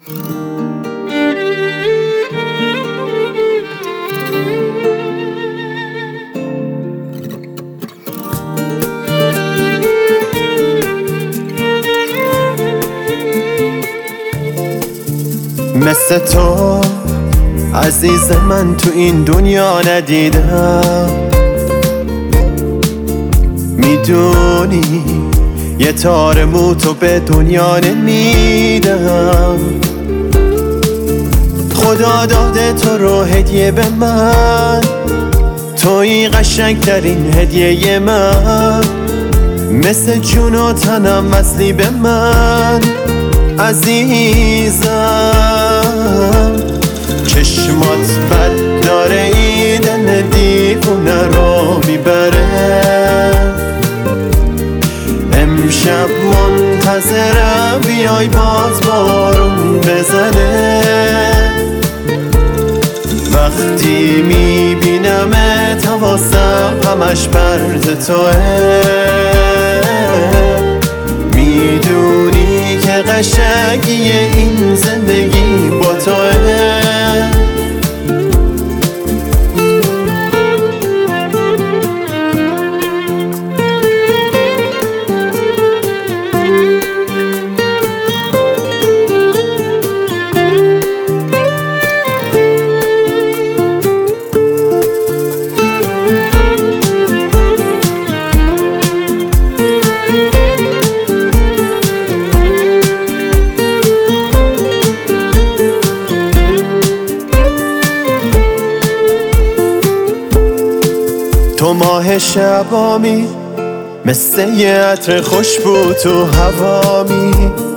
مثل تو عزیز من تو این دنیا ندیدم. میدونی یه تار موتو به دنیا نمیدم. خدا داده تو رو هدیه به من، توی قشنگترین هدیه من. مثل جون و تنم وصلی به من عزیزم. چشمات بد داره این دل دیوونه رو میبره. امشب منتظرم بیای باز بارون بزنه. وقتی میبینمت حواسم همش پرت توه. میدونی که قشنگی این زندگی با توه. تو ماه شبامی، مثل یه عطر خوشبو تو هوامی.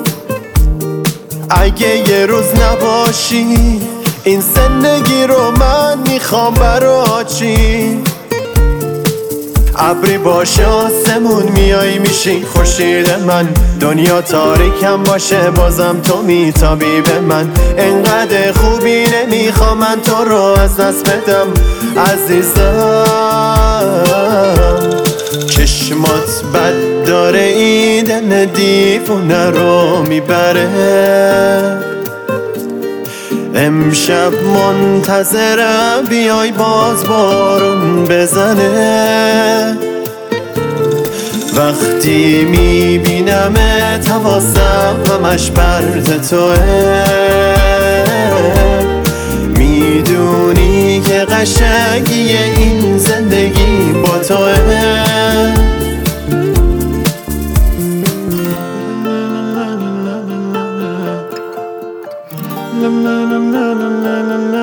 اگه یه روز نباشی این زندگی رو من میخوام برا چی؟ ابری باشه آسمون میای میشی خورشید من. دنیا تاریکم باشه بازم تو میتابی به من. انقدر خوبی نمیخوام من تو رو از دست بدم عزیزم. چشمات بد داره این دل دیوونه رو میبره. امشب منتظرم بیای باز بارون بزنه. وقتی میبینمت حواسم همش پرت توه. میدونی که قشنگی این زندگی با توه.